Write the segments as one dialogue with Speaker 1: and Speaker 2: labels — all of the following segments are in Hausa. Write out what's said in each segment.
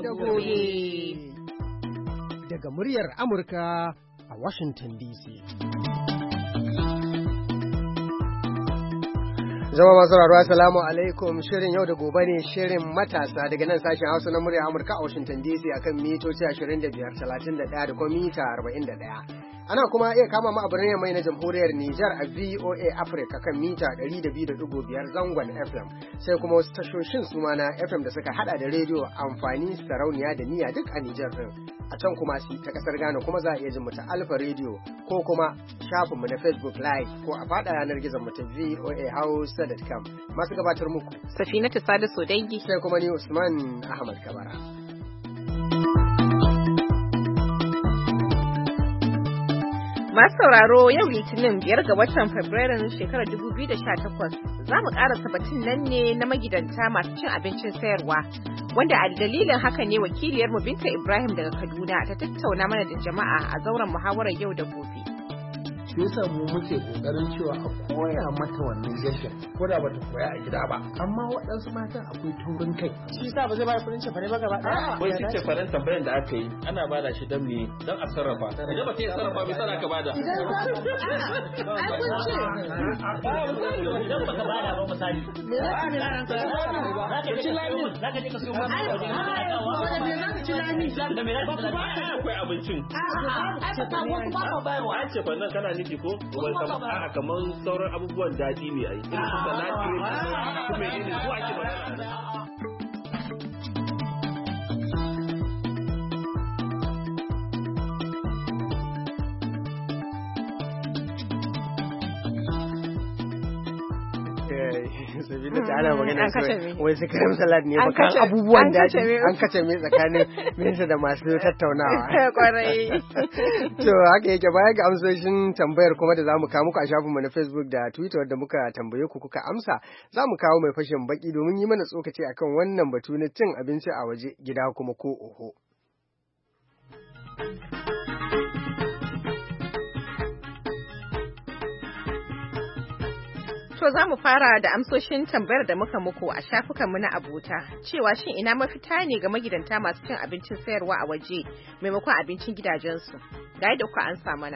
Speaker 1: da gobe. Daga muryar Amurka a Washington DC. Zama masu raro, assalamu alaikum. Shirin yau da gobe ne shirin matasa daga nan sashen Hausa na murya Amurka a Washington DC akan mitoci 25, 31 da kuma mita 41. Ana kuma iya kama mu a birnin mai na jamhuriyar Nijar a VOA Africa kan mita 102.5 zangon FM, sai kuma wasu tashoshin suma na FM da suka hada da rediyo amfani sarauniya da niya duk a Nijar din. A can kuma ta kasar Ghana kuma za a iya jin mu ta Alpha Radio ko kuma shafin mu na Facebook Live ko a fada yanar gizon mu ta voahausa.com. Masu gabatar muku
Speaker 2: Safinatu Sada Sodangi
Speaker 1: sai kuma ni Usman Ahmad Kabara.
Speaker 2: Masu sauraro, yau Litinin 5 ga watan Fabrairun shekarar 2018 za mu ƙarasa batun nan ne na magidanta masu cin abincin sayarwa, wanda a dalilin haka ne wakiliyarmu Binta Ibrahim daga Kaduna ta tattauna mana da jama'a a zauren muhawarar yau da gobe.
Speaker 3: Shi yasa mu muke kokarin cewa a koya mata wannan yadda ko da bata koya a gida ba, amma waɗansu matan akwai taurin kai.
Speaker 4: Shi yasa ba zai ba kuɗin cefane ba gaba ɗaya.
Speaker 5: Wai shi cefaren tambayan da aka yi ana bada shi dan me, dan a sarrafa. Idan ba ta yi sarrafa bai sana ka bada.
Speaker 4: Idan ba ka bada ba misali. Me za ka nuna ranka? Za ka ci lami. Za ka je ka siyo mana waje. Za ka ci lami. Da me za ka ci lami?
Speaker 5: Akwai abincin.
Speaker 4: Ai ba wasu ba ka bayarwa.
Speaker 5: Ai cefanen kana nufi ko? Kamar sauran abubuwan daɗi ne a yi. Irin su salati kuma ne su ake magana.
Speaker 1: Sabida ta ana magana wai su karam salad ne bakan abubuwan daji an kace me tsakanin minsa da masu tattaunawa.
Speaker 2: Kwarai.
Speaker 1: To haka yake, baya ga amsoshin tambayar kuma da zamu kawo muku a shafinmu na Facebook da Twitter da muka tambaye ku kuka amsa, zamu kawo mai fashin baki domin yi mana tsokaci akan wannan batu na cin abinci a waje, gida kuma ko oho.
Speaker 2: To za mu fara da amsoshin tambayar da muka muku a shafukanmu na abota, cewa shin ina mafita ne ga magidanta masu cin abincin sayarwa a waje maimakon abincin gidajensu. Ga yadda kuka ansa mana.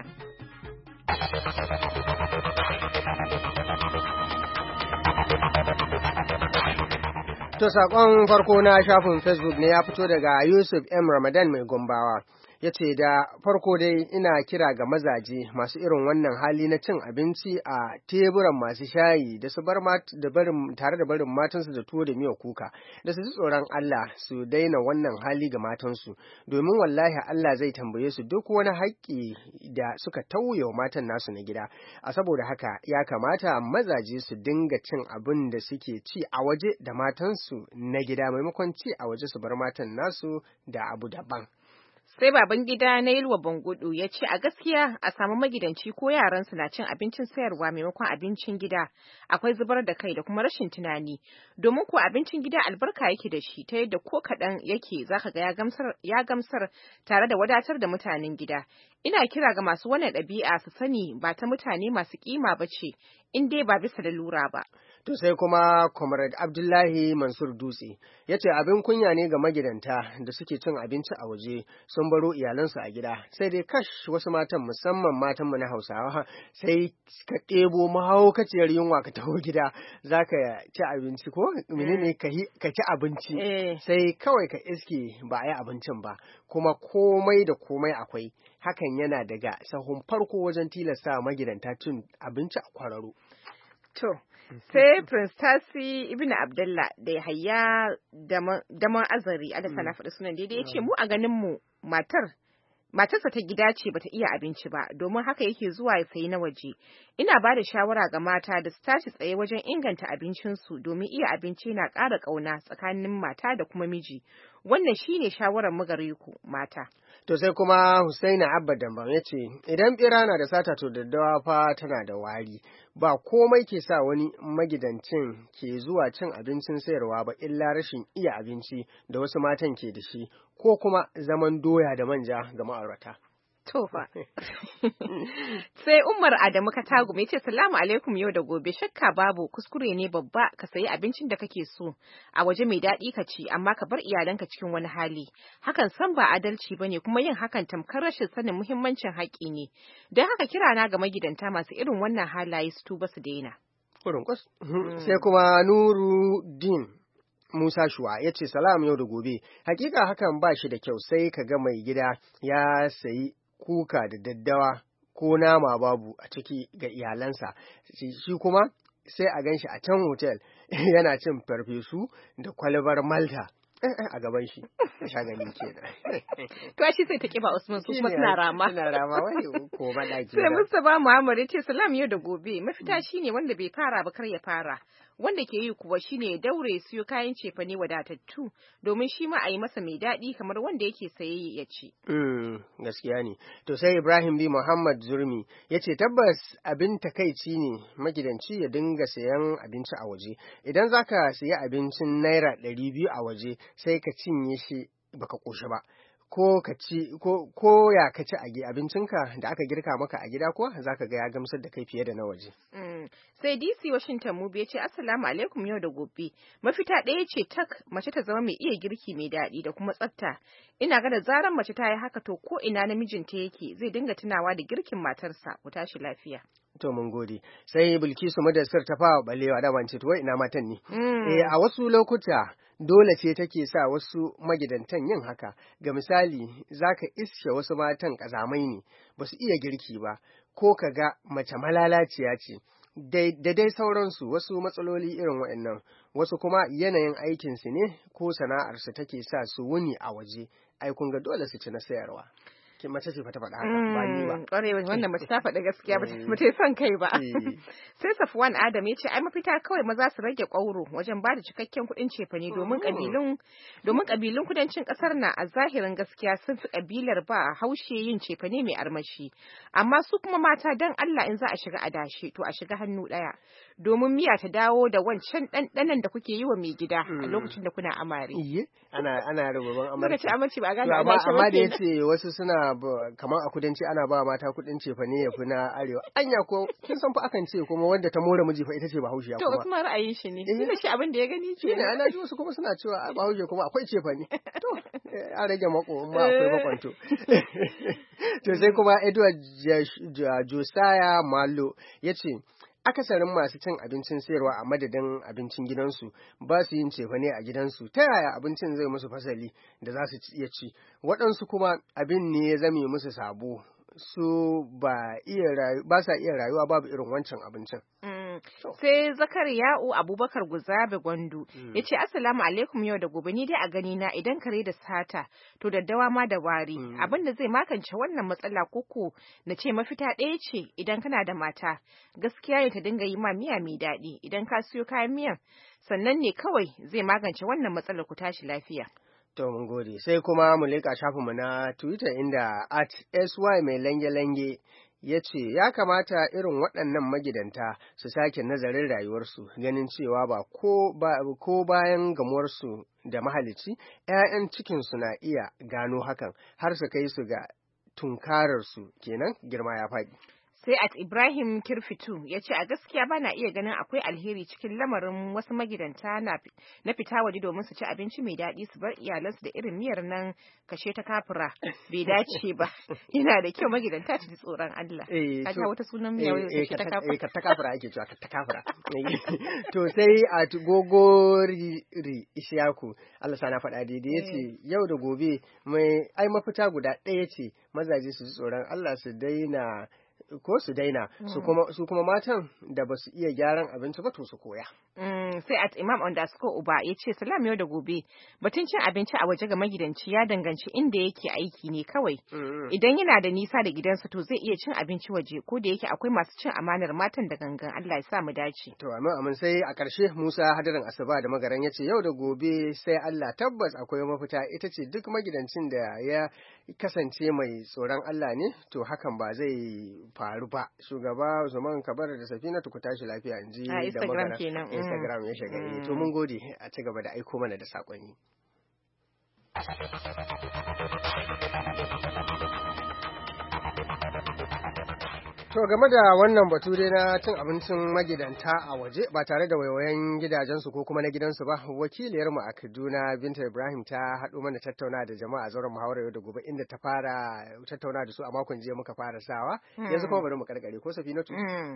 Speaker 1: To saƙon farko na shafin Facebook ne ya fito daga Yusuf M. Ramadan mai Gombawa. Ya ce da farko dai ina kira ga mazaje masu irin wannan hali na cin abinci a teburan masu shayi da su bar tare da barin matansu da tuwo da miya kuka, da su ji tsoron Allah su daina wannan hali ga matansu, domin wallahi Allah zai tambaye su duk wani haƙƙi da suka tauye wa matan nasu na gida. A saboda haka ya kamata mazaje su dinga cin abin da suke ci a waje da matansu na gida maimakon ci a waje su bar matan nasu da abu daban.
Speaker 2: Sai baban gida na Yilwa Bangudu ya ce a gaskiya a samu magidanci ko yaransu na cin abincin sayarwa maimakon abincin gida akwai zubar da kai da kuma rashin tunani, domin ko abincin gida albarka yake da shi ta yadda ko kaɗan yake zaka ga ya gamsar tare da wadatar da mutanen gida. Ina kira ga masu wannan ɗabi'a su sani ba ta mutane masu kima ba ce in dai ba bisa da lura ba.
Speaker 1: To sai kuma Comrade Abdullahi Mansur Dutse ya ce abin kunya ne ga magidanta da suke cin abinci a waje sun baro iyalansu a gida, sai dai kash wasu matan musamman matanmu na Hausawa sai ka ɗebo mahaukaciyar yunwa ka taho gida za ka ci abinci ko menene ka ci abinci sai kawai ka iske ba a yi abincin ba, kuma komai da komai akwai. Hakan yana daga sahun farko wajen tilasta magidanta cin abinci a kwararo.
Speaker 2: To, sai Prince Tasi Ibn Abdullah da Yahaya Daman Azari, Alisa na faɗi sunan daidai, ya ce mu a ganin mu matarsa ta gida ce bata iya abinci ba, domin haka yake zuwa ya sayi na waje. Ina ba da shawara ga mata da su tashi tsaye wajen inganta abincinsu, domin iya abinci na ƙara ƙauna tsakanin mata da kuma miji. Wannan shine shawarar mu gare ku mata.
Speaker 1: To sai kuma Husaina Abba Dambam ya ce, idan ɓera na da sata to daddawa fa tana da wari, ba komai ke sa wani magidancin ke zuwa cin abincin sayarwa ba illa rashin iya abinci da wasu matan ke da shi, ko kuma zaman doya da manja ga ma'aurata.
Speaker 2: To fa. Sai Umar Adamu Katagu ya ce salamu alaikum yau da gobe, shakka babu kuskure ne babba ka sayi abincin da kake so a waje mai daɗi ka ci amma ka bar iyalanka cikin wani hali. Hakan san ba adalci bane, kuma yin hakan tamkar rashin sanin muhimmancin haƙƙi ne. Don haka kirana ga magidanta masu irin wannan halaye su tuba su daina.
Speaker 1: Sai kuma Nuruddin Musa Shuwa ya ce salam yau da gobe, hakika hakan ba shi da kyau, sai ka ga mai gida ya sayi kuka da daddawa ko nama babu a ciki ga iyalansa, shi kuma sai a gan shi a can hotel yana cin farfesu da kwalbar malta a gaban shi, sha gani kenan.
Speaker 2: To shi sai ta kiba Usman su kuma suna rama.
Speaker 1: Suna rama wai ko madaki.
Speaker 2: Sai Mustapha Muhammad ya ce salam yau da gobe, mafita shine wanda bai fara ba kar ya fara. Wanda ke yi kuwa shine ya daure siyo kayan cefane wadatattu domin shi ma a yi masa mai daɗi kamar wanda yake saye ya ci.
Speaker 1: Gaskiya ne. To sai Ibrahim B. Muhammad Zurmi ya ce tabbas abin takaici ne magidanci ya dinga sayan abinci a waje. Idan za ka sayi abincin naira 200 a waje sai ka cinye shi baka ƙoshi ba. Ko ya ka ci a abincinka da aka girka maka a gida kuwa zaka ga ya gamsar da kai fiye da na waje.
Speaker 2: Sai DC Washington Mubi ya ce assalamu alaikum yau da gobe, mafita ɗaya ce tak mace ta zama mai iya girki mai daɗi da kuma tsafta. Ina ga da zaran mace ta yi haka to ko ina namijinta yake zai dinga tunawa da girkin matarsa. Ku tashi lafiya.
Speaker 1: To mun gode. Sai Bilkisu Madassir ta fawa balewa da wance to ina matan ne. A wasu lokuta dole ce take sa wasu magidantan yin haka. Ga misali, zaka iske wasu matan kazamai ne, basu iya girki ba, ko kaga mace malalaciya ce. Da dai sauransu, wasu matsaloli irin waɗannan, wasu kuma yanayin aikinsu ne ko sana'arsu take sa su wuni a waje, ai kun ga dole su ci na sayarwa. Kin mace ce fa ta faɗa haka ba ni ba.
Speaker 2: Ƙwarai wannan mace ta faɗa gaskiya ba ta son kai ba. Sai Safwan Adam ya ce ai mafita kawai maza su rage ƙwauro wajen ba da cikakken kuɗin cefane domin ƙabilun kudancin ƙasar na a zahirin gaskiya sun fi ƙabilar ba haushe yin cefane mai armashi. Amma su kuma mata dan Allah in za a shiga adashe to a shiga hannu ɗaya. Domin miya ta dawo da wancan ɗanɗanon da kuke yi wa mai gida a lokacin da kuna amare.
Speaker 1: Iye, ana rububin amarci.
Speaker 2: Lokacin amarci ba a gane adashe ba.
Speaker 1: Amma da yace wasu suna kamar a kudanci ana ba mata kudin cefane ya fi na arewa. Anya ko kin san fa akan ce kuma wanda ta more miji fa ita ce Bahaushiya kuma.
Speaker 2: To kuma ra'ayin shi ne. Ina shi abin da ya gani ce.
Speaker 1: Ne ana ji wasu kuma suna cewa Bahaushe kuma akwai cefane. To an rage mako ma akwai makwanto. To sai kuma Edward Josiah Malo yace akasarin masu cin abincin sayarwa a madadin abincin gidansu ba su yin cefane a gidansu, ta yaya abincin zai musu fasali da za su iya ci, waɗansu kuma abin ne ya zame musu sabo, su ba sa iya rayuwa babu irin wancan abincin.
Speaker 2: Sai Zakariya'u Abubakar Guzabe Gwandu ya ce assalamu alaikum yau da gobe, ni dai a gani na idan kare da sata to daddawa ma da wari. Abin da zai makance wannan matsala koko na ce mafita ɗaya ce idan kana da mata gaskiya ne ta dinga yi ma miya mai daɗi idan ka siyo kayan miyan, sannan ne kawai zai magance wannan matsalar. Ku tashi lafiya.
Speaker 1: To mun gode. Sai kuma mu leƙa shafinmu na Twitter inda @sy mai lange-lange ya ce ya kamata irin waɗannan magidanta su sake nazarin rayuwarsu, ganin cewa ko bayan gamuwarsu da mahalicci 'ya'yan cikinsu na iya gano hakan har su kai su ga tunkararsu, kenan girma ya faɗi.
Speaker 2: Sai Ibrahim Kirfitu ya ce a gaskiya ba na iya ganin akwai alheri cikin lamarin wasu magidanta na fita waje domin su ci abinci mai daɗi su bar iyalansu da irin miyar nan kashe ta kafura, bai dace ba. Yana da kyau magidanta su ji tsoron Allah. Ka wata sunan miya kashe ta kafura.
Speaker 1: Ta kafura ake cewa ta kafura. To sai a Gogori Ishaku, Allah sana faɗa daidai ya ce yau da gobe mafita guda ɗaya ce, mazaje su ji tsoron Allah su daina su kuma matan da ba su iya gyaran abinci ba to su koya.
Speaker 2: Sai @Imam _Uba ya ce salam yau da gobe, batun cin abinci a waje ga magidanci ya danganci inda yake aiki ne kawai. Idan yana da nisa da gidansa to zai iya cin abinci waje, ko da yake akwai masu cin amanar matan da gangan. Allah ya sa mu dace.
Speaker 1: To amin sai a ƙarshe Musa Hadarin Asuba da Magaran ya ce yau da gobe sai Allah, tabbas akwai mafita, ita ce duk magidancin da ya kasance mai tsoron Allah ne to hakan ba zai faru ba. Shugaba Usman Kabar da Safinatu ku tashi lafiya, in ji da Magaran. Instagram ya shiga. To mun gode, a ci gaba da aiko mana da saƙonni. To game da wannan batu dai na cin abincin magidanta a waje ba tare da waiwayen gidajensu ko kuma na gidansu ba, wakiliyarmu a Kaduna Binta Ibrahim ta haɗo mana tattauna da jama'a zauren muhawara yau da gobe inda ta fara tattauna da su a makon jiya muka fara sawa. Yanzu kuma bari mu karkare ko Safinatu.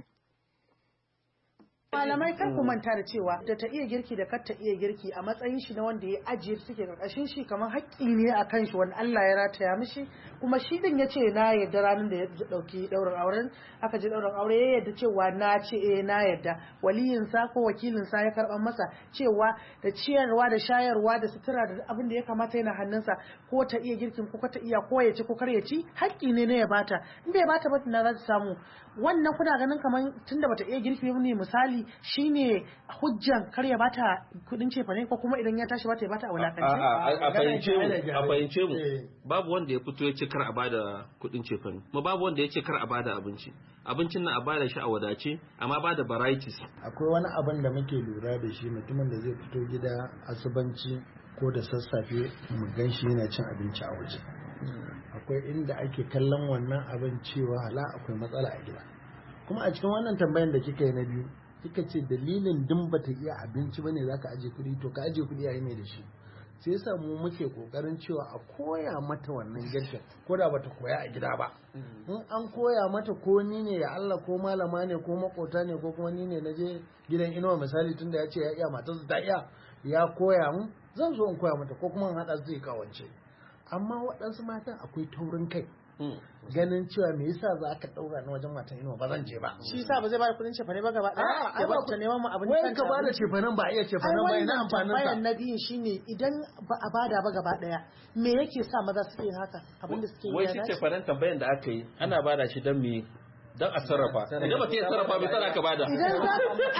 Speaker 6: Malamai kar ku manta da cewa da ta iya girki da kar ta iya girki a matsayin shi na wanda ya ajiye suke karkashin shi kamar haƙƙi ne a kan shi wanda Allah ya rataya mishi, kuma shi din ya ce na yarda ranar da ya dauki daurin auren aka je daurin aure ya yarda cewa na ce na yarda, waliyin sa ko wakilin sa ya karban masa cewa da ciyarwa da shayarwa da sutura da abin da ya kamata yana hannunsa, ko ta iya girkin ko ta iya ko ya ci ko kar ya ci haƙƙi ne ya bata, in bai bata ba na za ta samu. Wannan kuna ganin kamar tunda bata iya girki ne misali shine hujjan kar ya bata kudin cefane ko kuma idan ya tashi bata ya bata a wulakance.
Speaker 5: A fahimce mu babu wanda ya fito ya ce kar a bada kudin cefane, kuma babu wanda ya ce kar a bada abincin nan a bada shi a wadace amma bada varieties.
Speaker 3: Akwai wani abin da muke lura da shi, mutumin da zai fito gida asubanci ko da sassafe mu gan shi yana cin abinci a waje. Akwai inda ake kallon wannan abin cewa hala akwai matsala a gida. Kuma a cikin wannan tambayan da kika yi na biyu kika ce dalilin din bata iya abinci bane zaka aje kuɗi, to ka aje kuɗi yayi mai da shi. Sai yasa mu muke kokarin cewa a koya mata wannan girkin ko da bata koya a gida ba. In an koya mata ko ni ne ya Allah ko malama ne ko makota ne ko kuma ni ne naje gidan Inuwa misali tunda ya ce ya iya matarsa ta iya ya koya mu, zan zo in koya mata ko kuma in hada su yi kawance. Amma waɗansu matan akwai taurin kai, ganin cewa me yasa za ka ɗaura ni wajen matan Inuwa ba zan je ba.
Speaker 6: Shi yasa ba zai bada kudin cefane ba gaba ɗaya ya ba ta neman mu abin
Speaker 3: wai ka bada cefanen ba iya cefanen ba ina amfanin sa.
Speaker 6: Bayan na biyu shine idan ba a bada ba gaba ɗaya me yake sa maza suke yin haka abin da suke yi.
Speaker 5: Wai shi cefanen tambayan da aka yi ana bada shi don me? Dan a sarrafa. Idan ba ta yi sarrafa bai sana ka bada.
Speaker 6: Idan za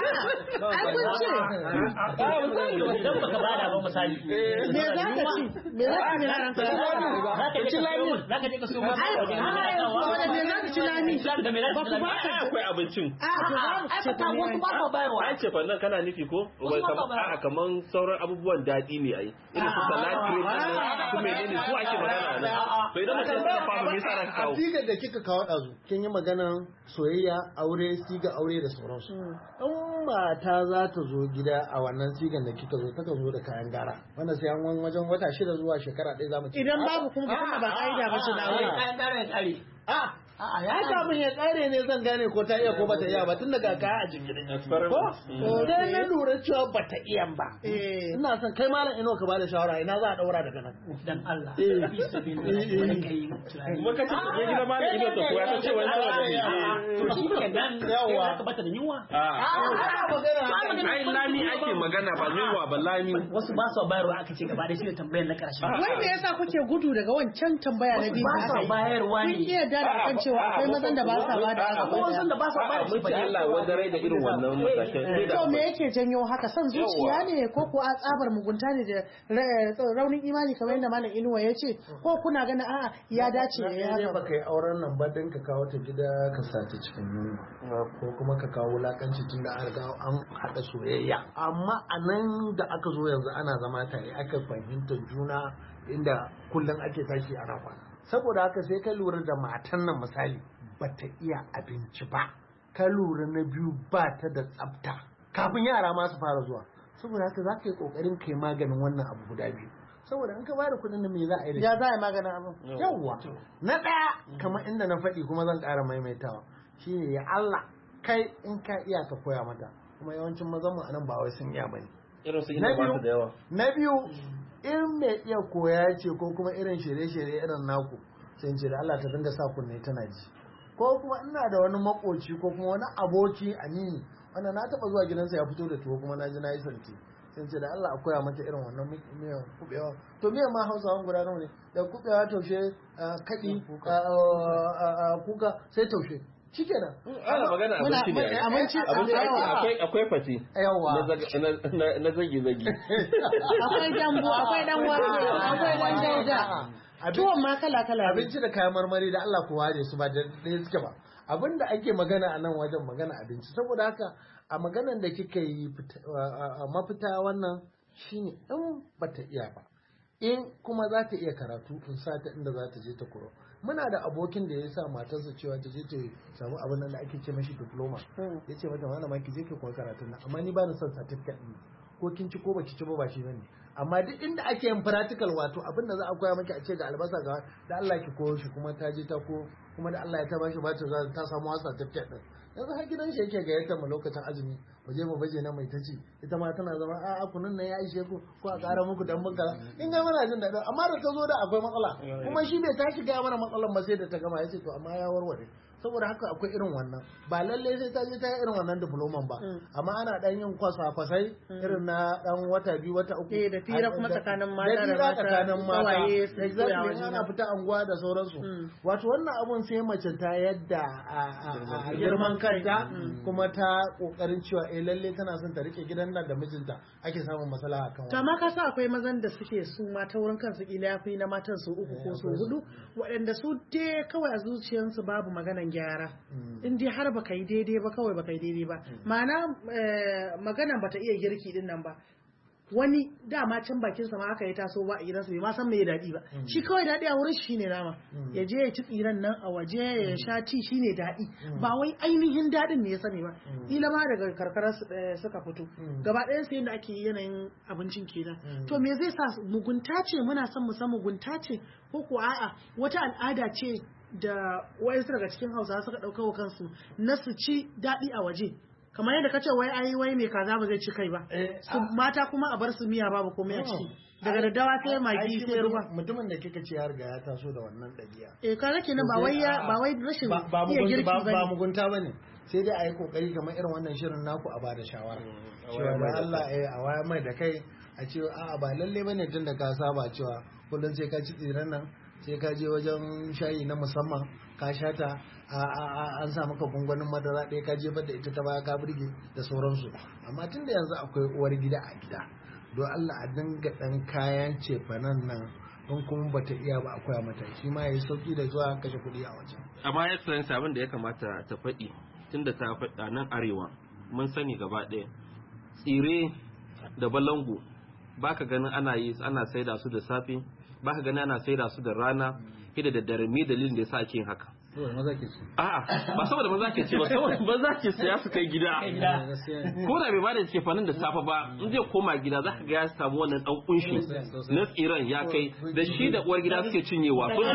Speaker 4: idan baka bada ba misali.
Speaker 6: Me za ka ci? Me za ka ci?
Speaker 4: Za ka ci lami. Za ka je ka siyo masa wajen
Speaker 6: me za ka ci lami?
Speaker 4: Da me za ka ci lami?
Speaker 5: Akwai abincin.
Speaker 4: Wasu ba ka bayarwa.
Speaker 5: An ce fannin kana nufi ko? Kaman sauran abubuwan daɗi ne ai. Irin su salad cream su menene su ake magana nan. To idan mutum ya sarrafa ba me yasa ka kawo?
Speaker 3: Sigar da kika kawo ɗazu kin yi magana soyayya, aure, siga aure da sauransu. In mata za ta zo gida a wannan sigan da kika zo, taka zo da kayan gara. Wanda sai an wajen wata 6 zuwa shekara 1 za mu ci.
Speaker 6: Idan babu kuma ba ka'ida ba shi na aure.
Speaker 4: Kayan gara ya kare.
Speaker 3: Ya kafin ya kare ne zan gane ko ta iya ko bata iya ba tun daga kaya a jingirin. Ko? Sai na lura cewa bata iya ba. Ina son kai malam Ino ka bada shawara ina za a daura daga nan.
Speaker 4: Dan Allah.
Speaker 5: Kuma ka ce ya gida malam Ino ta koya ta ce wani saboda ni.
Speaker 4: To shi kenan yawa ka bata da yunwa.
Speaker 5: Ai lami ake magana ba yunwa ba lami.
Speaker 4: Wasu ba su bayarwa aka ce gaba da shi ne tambayar na karshe.
Speaker 6: Wai me yasa kuke gudu daga wancan tambaya na biyu?
Speaker 4: Ba su bayarwa ne.
Speaker 6: Kun iya da kan cewa akwai mazan da ba sa bada haka.
Speaker 4: Akwai mazan da ba sa bada shi.
Speaker 5: Mutum Allah wadarai da irin wannan matakin.
Speaker 6: To me yake janyo haka, son zuciya ne ko ko a tsabar mugunta ne da raunin imani kamar yadda malam Inuwa ya ce, ko kuna ganin a'a ya dace ya
Speaker 3: haka. Ba kai auren nan ba dan ka kawo ta gida ka sata cikin yunwa ko kuma ka kawo wulakanci tun da an riga an haɗa soyayya. Amma a nan da aka zo yanzu ana zama tare aka fahimta juna inda kullum ake tashi ana kwana. Saboda haka sai ka lura da matan nan misali bata iya abinci ba, ka lura na biyu ba ta da tsafta kafin yara ma su fara zuwa. Saboda haka za ka yi kokarin kai maganin wannan abu guda biyu. Saboda in ka bada kuɗin da me za a yi da shi?
Speaker 6: Ya za a yi maganin abu.
Speaker 3: Yawwa. Na ɗaya kamar inda na faɗi kuma zan ƙara maimaitawa shine ya Allah kai in ka iya ka koya mata, kuma yawancin mazan mu anan ba wai sun iya bane.
Speaker 5: Irin su ina ba su da yawa.
Speaker 3: Na biyu in mai iya koya ce ko kuma irin shirye-shirye irin naku sai ce da Allah ta dinga sa kunne tana ji. Ko kuma ina da wani makoci ko kuma wani aboki amini wanda na taba zuwa gidansa ya fito da tuwo kuma na ji na yi santi sai ce da Allah a koya mata irin wannan miyan kubewa. To miyan ma Hausawan guda nawa ne? Da kubewa, taushe, kadi, kuka sai taushe. Shikenan.
Speaker 5: Ana magana abinci ne. Abinci akwai fati.
Speaker 3: Yawa.
Speaker 5: Na zagi.
Speaker 6: Akwai dambu, akwai dan wake, akwai dan dauda. Tuwon ma kala-kala.
Speaker 3: Abinci da kayan marmari da Allah ku ware su ba da ɗaya suke ba. Abin da ake magana a nan wajen magana abinci. Saboda haka a maganan da kika yi mafita wannan shine in bata iya ba. in kuma za ta iya karatu in sa ta inda za ta je ta koyo. Muna da abokin da ya sa matarsa cewa ta je ta samu abin nan da ake ce mashi diploma, ya ce mata malama ki je ki koyi karatun nan, amma ni ba ni son certificate ɗin, ko kin ci ko baki ci ba shi bane, amma duk inda ake yin practical wato abin da za a koya maki a ce ga albasa ga da Allah ki koyo shi, kuma ta je ta ko kuma da Allah ya ta bashi ba ta samu wasa certificate din. Yanzu har gidan shi yake gayyatar mu lokacin azumi mu je mu baje na mai taci, ita ma tana zama a kunun nan ya ishe ku ko a ƙara muku dan bunka in ga muna jin daɗi, amma da ta zo da akwai matsala kuma shi bai tashi ga mana matsalan ba sai da ta gama, yace to amma ya warware. Saboda haka akwai irin wannan, ba lalle sai ta je ta yi irin wannan diploman ba, amma ana dan yin kwasa-kwasai irin na dan wata 2 wata 3
Speaker 6: da fira kuma tsakanin mata da
Speaker 3: mata, exactly, ana fita anguwa da sauransu. Wato wannan abun sai mace ta yadda a girman kanta kuma ta kokarin cewa lalle tana son ta rike gidan nan da mijinta, ake samun matsala akan wannan.
Speaker 6: amma ka sa akwai mazan da suke su mata wurin kansu kila yafi na matan su 3 ko su 4, waɗanda su dai kawai a zuciyarsu babu maganan gyara, in dai har baka yi daidai ba kawai baka yi daidai ba, ma'ana maganan bata iya girki din nan ba, wani dama can bakin sa ma aka yi taso ba a gidansa bai ma san me daɗi ba, shi kawai daɗi a wurin shi ne nama, ya je ya ci tsiran nan a waje ya sha ti shine daɗi, ba wai ainihin daɗin ne ya sani ba, kila ma daga karkarar suka fito gaba ɗayan sai yadda ake yanayin abincin kenan. To me zai sa mugunta ce, muna son mu san mugunta ce ko ko a'a wata al'ada ce da wayansu daga cikin Hausawa suka ɗauka wa kansu na su ci daɗi a waje, kamar yadda kace wai mai kaza ba zai ci kai ba, mata kuma a bar su miya babu komai a ciki, daga daddawa sai magi sai ruwa.
Speaker 3: Mutumin da kika ce ya riga ya taso da wannan ɗabi'a,
Speaker 6: kaga kenan ba wai rashin iya girki
Speaker 3: ba mugunta bane, sai dai a yi kokari kamar irin wannan shirin naku a bada shawara cewa ba Allah a waya mai da kai a ce a'a ba lalle bane tun da ka saba cewa kullum sai ka ci tsiran nan, sai ka je wajen shayi na musamman ka shata an sa maka gungunin madara ɗaya ka jefar da ita ta baya ka burge da sauransu. Amma tun da yanzu akwai uwar gida a gida, don Allah a dinga ɗan kayan cefanen nan in kuma bata iya ba akwai mata, shi ma yayi sauki da zuwa kashe kuɗi a wajen.
Speaker 5: Amma ya san abin da ya kamata ta faɗi tunda ta faɗa nan arewa mun sani gaba ɗaya, tsire da balangu baka ganin ana saida su da safe, baka ganin ana saida su da rana, da daddare, me dalilin da yasa ake yin haka? A'a, ba saboda maza ke ce ba, saboda maza ke saya su kai gida. Ko da bai bada cefanin da safe ba, in zai koma gida za ka ga ya samu wannan dan kunshi na tsiran ya kai da shi da uwar gida suke cinyewa. To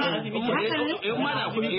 Speaker 5: in ma da akwai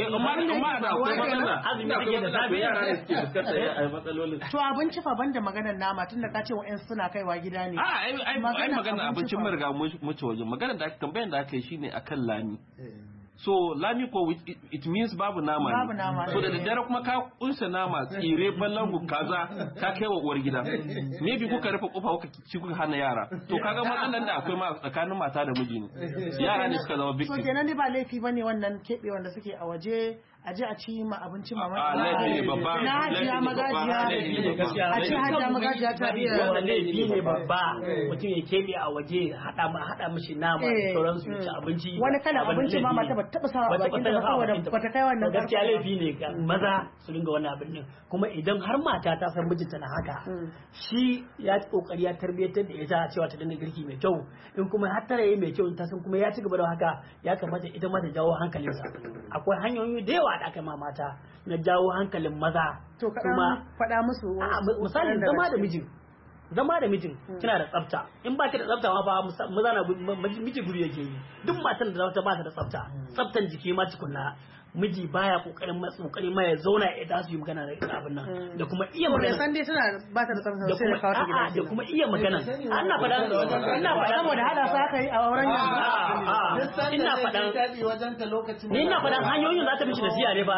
Speaker 5: matsalolin.
Speaker 6: To abinci fa banda maganar nama tunda ka ce wa'en suna kaiwa gida ne.
Speaker 5: Ai maganar abincin mun riga mu ci waje. Maganar da tambayar da aka yi shine akan lami. So lami ko it means babu nama ne. So da daddare kuma ka kunsa nama, tsire, ballangu, kaza ka kai wa uwar gida. Maybe kuka rufe kofa kuka hana yara. To kaga matsalan da akwai ma tsakanin mata da miji ne. Yara ne suka zama victim.
Speaker 6: So kenan ba laifi bane wannan kebe wanda suke a waje a je a ci ma abinci ma
Speaker 5: laifi ne babba.
Speaker 6: Na hajiya magajiya. A ce hajiya magajiya ta iya.
Speaker 4: Wannan laifi ne babba. Mutum ya kebe a waje hada mishi nama da sauransu ci abinci.
Speaker 6: Wani kalan abinci ma mata ba taba sawa a bakin ta saboda bata kai wannan.
Speaker 4: Gaskiya laifi ne ga maza su dinga wannan abin din. Kuma idan har mata ta san mijinta na haka, shi ya ci kokari ya tarbiyyatar da ita cewa ta dinga girki mai kyau. In kuma har tare mai kyau ta san kuma ya ci gaba da haka, ya kamata ita ma ta jawo hankalinsa. Akwai hanyoyi da yawa da aka ma mata na jawo hankalin maza.
Speaker 6: To kuma faɗa musu
Speaker 4: misali zama da mijin kina da tsafta, in ba ki da tsafta ma fa maza na miji guri yake yi. Duk matan da ta ba ta da tsafta, tsaftan jiki ma tukunna miji baya kokari ma ya zauna ya dasu yi magana da abin nan da kuma iya magana.
Speaker 6: San dai tana ba ta da tsafta sai da kawo ta gida.
Speaker 4: Da kuma iya magana. Ina faɗa
Speaker 6: saboda hada sa aka yi a auren yanzu.
Speaker 4: Ina faɗan ni ina faɗan hanyoyin za ta mishi nasiha ne ba.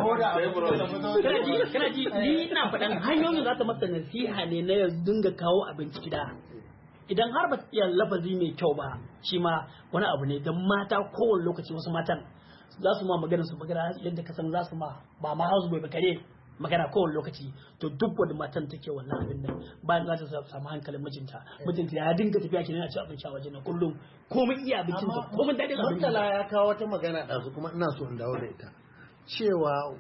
Speaker 4: Kana ji ni ina faɗan hanyoyin za ta masa nasiha ne na ya dinga kawo abinci gida. Idan har ba ta iya lafazi mai kyau ba, shi ma wani abu ne don mata kowane lokaci wasu matan za su ma magana yadda ka san za su ma ba ma house boy ba kare magana kowane lokaci. To duk wanda matan take wannan abin nan bayan za ta samu hankalin mijinta ya dinga tafiya kenan a ci abinci a waje na kullum komai iya abincin ta komai daɗin abinci.
Speaker 3: Murtala ya kawo wata magana ɗazu kuma ina so in dawo da ita cewa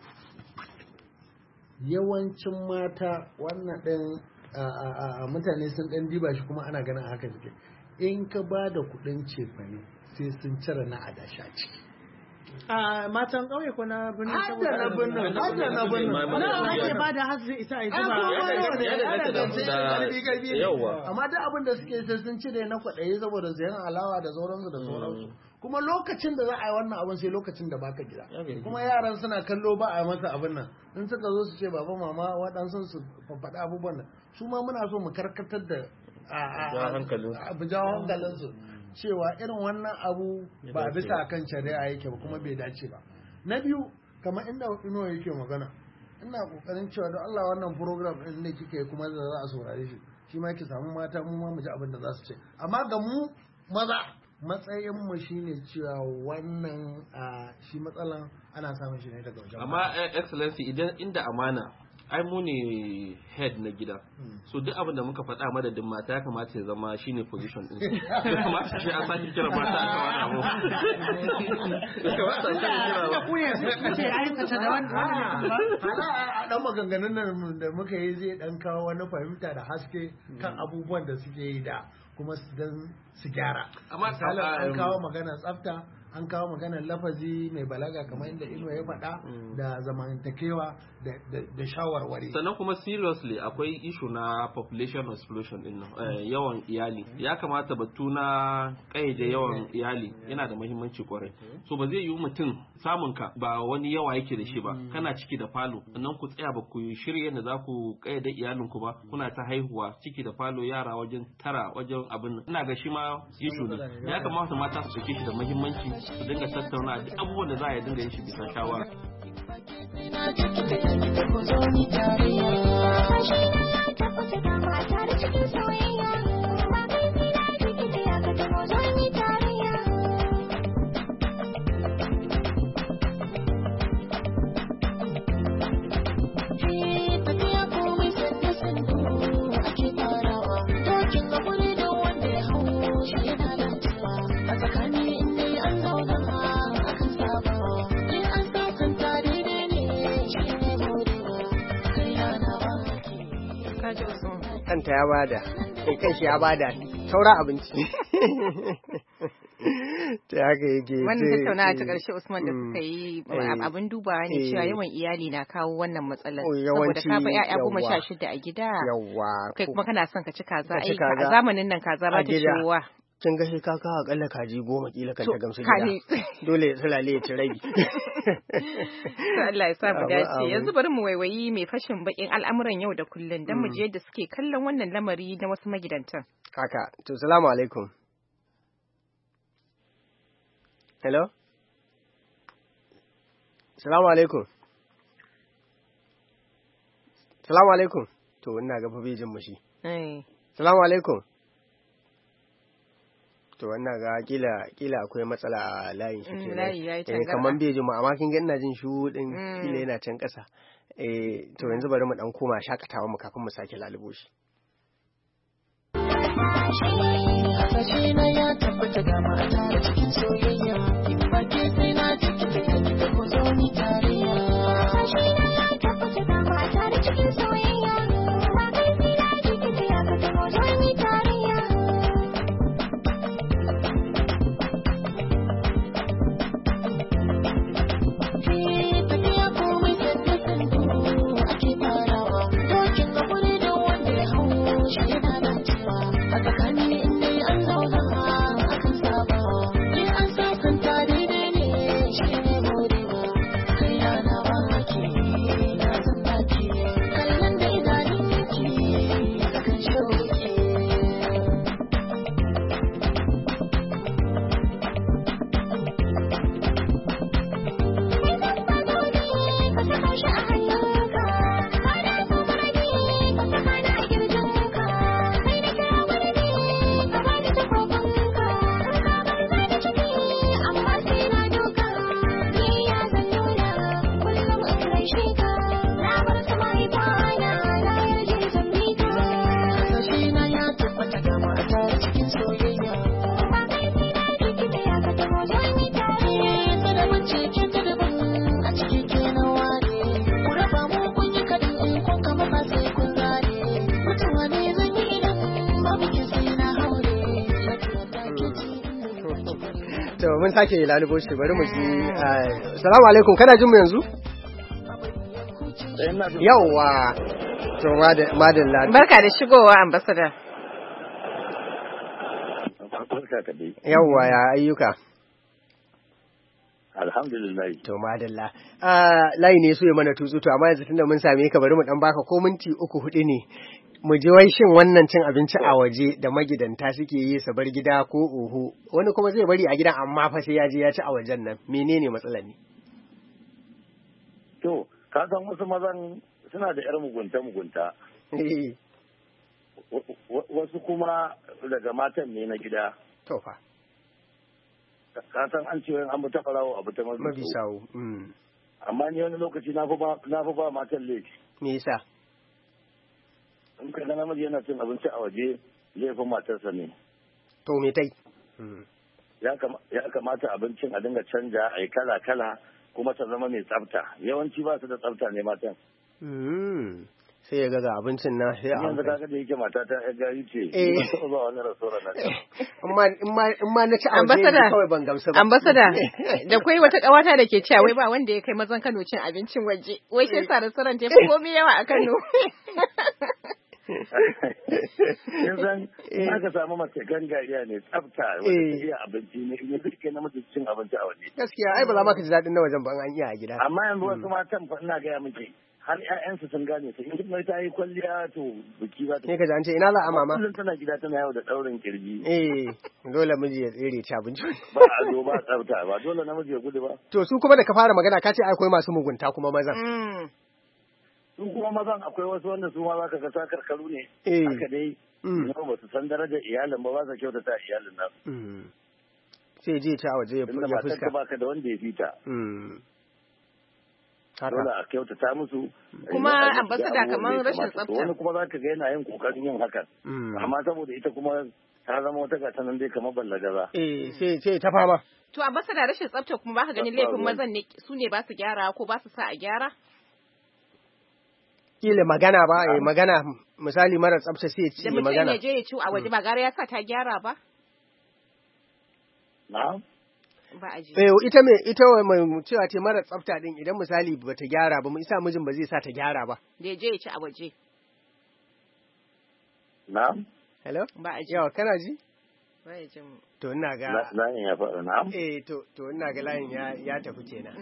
Speaker 3: yawancin mata wannan ɗin mutane sun ɗan diba shi kuma ana ganin haka suke. in ka ba da kuɗin cefane sai sun cire na adashi a ciki.
Speaker 6: A matan ƙauye ko na birnin
Speaker 3: Hada na birnin,
Speaker 6: na ake ba da hasu isa a yi
Speaker 3: zuba. Amma duk abin da suke sai sun cire na kwaɗayi saboda sayan alawa da sauransu da sauransu. Kuma lokacin da za a yi wannan abin sai lokacin da baka gida. Kuma yaran suna kallo ba a masa abin nan. In suka zo su ce baba mama waɗansu su faɗa abubuwan nan. Su ma muna so mu karkatar da jawo hankalinsu. Cewa irin wannan abu ba bisa kan shari'a yake ba kuma bai dace ba. Na biyu kamar inda ino yake magana ina kokarin cewa don Allah wannan program din ne kike kuma za a saurare shi ma ki samu mata mu ma mu ji abin da za su ce amma ga mu maza matsayin mu shine cewa wannan shi matsalan ana samun shi ne daga wajen
Speaker 5: amma excellency idan inda amana ai mu ne head na gida so duk abin da muka faɗa madadin mata ya kamata ya zama shine position din ya kamata shi a sake kira mata a kawana mu ya kamata a sake kira ba
Speaker 6: ku ne ce aikata da wannan
Speaker 3: a dan maganganun nan da muka yi zai dan kawo wani fahimta da haske kan abubuwan da suke yi da kuma dan su gyara amma an kawo magana tsafta an kawo maganar lafazi mai balaga kamar inda Inuwa ya faɗa da zamantakewa da shawarwari.
Speaker 5: Sannan kuma seriously akwai issue na population explosion din yawan iyali. Ya kamata batu na kayyade yawan iyali yana da muhimmanci kwarai. So ba zai yi mutum samun ka ba wani yawa yake da shi ba. Kana ciki da falo sannan ku tsaya ba ku shirye yadda za ku kayyade iyalin ku ba. Kuna ta haihuwa ciki da falo yara wajen tara wajen abin. Ina ga shi ma issue ne. Ya kamata mata su ɗauke shi da muhimmanci. Su dinga tattauna duk abubuwan da za a yi dinga yin shi bisa shawara.
Speaker 1: Kanta ya bada, kai kanshi ya bada saura abinci. Ta haka yake.
Speaker 2: Wannan tattaunawa ta ƙarshe Usman da suka yi abin dubawa ne cewa yawan iyali na kawo wannan matsalar. Saboda ka fa ƴaƴa 16 a gida.
Speaker 1: Yawwa.
Speaker 2: Kai kuma kana son ka ci kaza. Ai a zamanin nan kaza ba ta ciwowa.
Speaker 1: Kin ga sai ka kawo akalla kaji 10 kila kan ta gamsu gida. Dole ya sulale ya ci rabi.
Speaker 2: To Allah ya sa mu dace. Yanzu bari mu waiwayi mai fashin bakin al'amuran yau da kullun dan mu je yadda suke kallon wannan lamari na wasu magidantan.
Speaker 1: Haka. To salamu alaikum. Hello? Salamu alaikum. Salamu alaikum. To ina ga fa bai jin mu shi. Salamu alaikum. To wannan ga kila akwai matsala a layin shi kenan. Kaman bai ji mu amma kin ga ina jin shu din kila yana can kasa. To yanzu bari mu dan koma shakatawa mu kafin mu sake lalubo shi.
Speaker 7: Hasashe na ya tabbata da mata da cikin soyayya in ba ke sai na ciki da ku zo ni tarayya. Hasashe na ya tabbata da mata da cikin soyayya ba kai sai na ciki da ku zo ni tarayya. Tafiya komai sanda sandu ake farawa dokin gaburi da wanda ya hau shi yana dacewa. A tsakanin inda an zauna akan saba in an sasanta daidai ne
Speaker 1: mun sake lalubo shi bari mu ji. Assalamu alaikum, kana jin mu yanzu? Yawwa. To madalla.
Speaker 2: Barka da shigowa ambassador.
Speaker 1: Yawwa ya ayyuka.
Speaker 8: Alhamdulillah.
Speaker 1: To madalla. Layi ne so ya mana tutsu to amma yanzu tunda mun same ka bari mu dan baka ko minti 3-4 ne. Mu ji wai shin wannan cin abinci a waje da magidanta suke yi su bar gida ko oho, wani kuma zai bari a gidan amma fa sai ya je ya ci a wajen nan, menene matsalar ne?
Speaker 8: To, ka san wasu mazan suna da 'yar mugunta. Wasu kuma daga matan ne na gida.
Speaker 1: To fa.
Speaker 8: Ka san an ce an buta farawo abu ta
Speaker 1: mabi sawu.
Speaker 8: Amma ni wani lokaci na fi ba matan laifi.
Speaker 1: Me yasa?
Speaker 8: In ka ga namiji yana cin abinci a waje laifin matarsa ne.
Speaker 1: To me tai?
Speaker 8: Ya kamata abincin a dinga canja a yi kala kuma ta zama mai tsafta. Yawanci ba su da tsafta ne matan.
Speaker 1: Sai ya ga abincin na sai a
Speaker 8: yanzu kaga da yake mata ta ya gari ce ba wani restaurant na
Speaker 1: in ma na ci abinci kawai ban gamsu ba.
Speaker 2: Ambassador da kai wata kawata da ke cewa wai ba wanda ya kai mazan Kano cin abincin waje, wai shi sa restaurant ya fi komai yawa a Kano.
Speaker 8: Yanzan in aka samu mace gangariya ne tsafta wanda iya abinci ne in yanzu kai namiji cin abinci a waje.
Speaker 1: Gaskiya ai ba za ma ka ji daɗin na wajen ba an iya a gida.
Speaker 8: Amma yanzu wasu matan fa ina gaya miki har ƴaƴansu sun gane su in kuma ta yi kwalliya to biki za ta.
Speaker 1: Ne ka ji an ce ina za a mama.
Speaker 8: Kullum tana gida tana yawo da ɗaurin kirji.
Speaker 1: Dole miji ya tsere ci abinci.
Speaker 8: Ba a zo ba tsafta ba dole namiji ya gudu ba.
Speaker 1: To su kuma da ka fara magana ka ce akwai masu mugunta kuma mazan.
Speaker 8: Su kuma mazan akwai wasu wanda su ma za ka ga sakarkaru ne. Haka dai. Ba su san darajar iyalin ba su kyautata iyalin nan.
Speaker 1: Sai je ta waje ya fuska.
Speaker 8: Tunda ba ka da wanda ya fita. Dole a kyautata musu.
Speaker 2: Kuma ambassador kamar rashin tsafta.
Speaker 8: Wani kuma za ka ga yana yin kokarin yin hakan. Amma saboda ita kuma ta zama wata gata nan dai kamar ballagaza.
Speaker 1: Sai ta fama.
Speaker 2: To ambassador rashin tsafta kuma ba ka ganin laifin mazan ne su ne ba su gyara ko ba su sa a gyara?
Speaker 1: Kila magana ba, magana misali mara tsafta sai ya ci magana.
Speaker 2: Da mutum ya je ya ci a waje ba gara ya sa ta gyara ba?
Speaker 8: Na'am.
Speaker 2: Ba a ji.
Speaker 1: Ita mai cewa ce mara tsafta din idan misali ba ta gyara ba, mu isa mijin ba zai sa ta gyara ba.
Speaker 2: Da ya je ya ci a waje.
Speaker 8: Na'am.
Speaker 2: Hello? Ba a ji.
Speaker 1: Yawa kana ji?
Speaker 2: Ba ya ji mu.
Speaker 1: To ina ga
Speaker 8: layin ya faɗa na'am.
Speaker 1: To ina ga layin ya tafi kenan.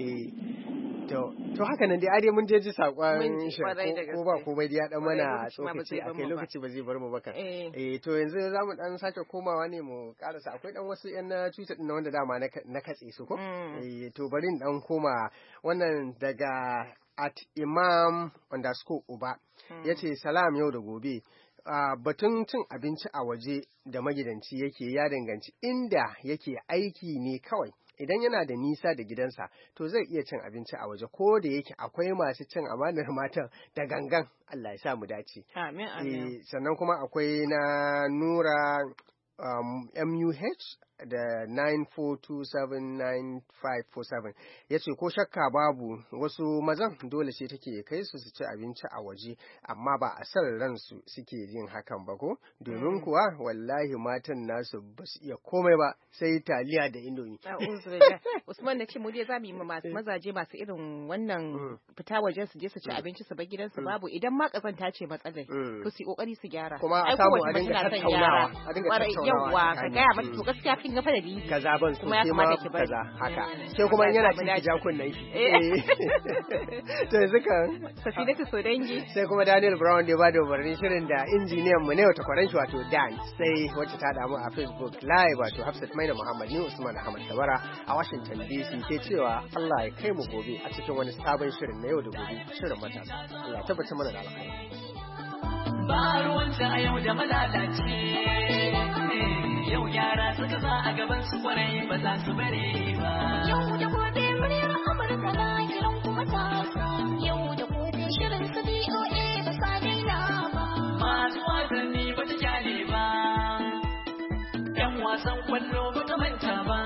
Speaker 1: To haka nan dai ai mun je ji sakon shi ko ba komai dai ya dan mana tsokaci akai lokaci ba zai bar mu ba kan. To yanzu zamu dan sake komawa ne mu karasa akwai dan wasu yan na Twitter din wanda dama na katse su ko. To bari in dan koma wannan daga @imam_uba yace salam yau da gobe. Batun cin abinci a waje da magidanci yake ya danganci inda yake aiki ne kawai. Idan yana da nisa da gidansa to zai iya cin abinci a waje ko da yake akwai masu cin amanar matan da gangan. Allah ya sa mu dace.
Speaker 2: Amin.
Speaker 1: Sannan kuma akwai na Nura MUH da 94279547 ya ce ko shakka babu wasu mazan dole ce take kai su ci abinci a waje amma ba a san ransu suke yin hakan ba ko domin kuwa wallahi matan nasu ba su iya komai ba sai taliya da indomi.
Speaker 2: Usman na ce mu dai za mu yi mazaje masu irin wannan fita wajen su je su ci abinci su bar gidansu babu idan ma kazanta ce matsalai to su kokari su gyara.
Speaker 1: Kuma a samu a dinga tattaunawa.
Speaker 2: Yawwa ka gaya mata to gaskiya kin ga fa da dalili
Speaker 1: kaza ban so sai ma kaza haka sai kuma yana cikin jakun nan shi to yanzu kan
Speaker 2: Safinatu Sodangi
Speaker 1: sai kuma Daniel Brown da ya bada umarnin shirin da injiniyan mu ne wata kwaran shi wato Dan sai wacce ta damu a Facebook live wato Hafsat Maina Muhammad ni Usman Ahmad Tabara a Washington DC ke cewa Allah ya kai mu gobe a cikin wani sabon shirin na yau da gobe shirin matasa Allah tabbata mana da alkhairi
Speaker 7: ba ruwanta a yau da malalaci yau yara suka sa a gaban su kwarai ba za su bare ba yau da gobe muryar Amurka na kiran kuma tasa yau da gobe shirin su BOA ba sa daina ba masu wasanni ba ta kyale ba yan wasan kwallo ba ta manta ba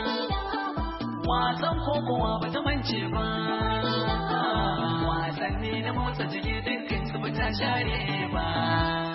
Speaker 7: wasan kokowa ba ta mance ba wasanni na motsa jiki dukkan su ba ta share ba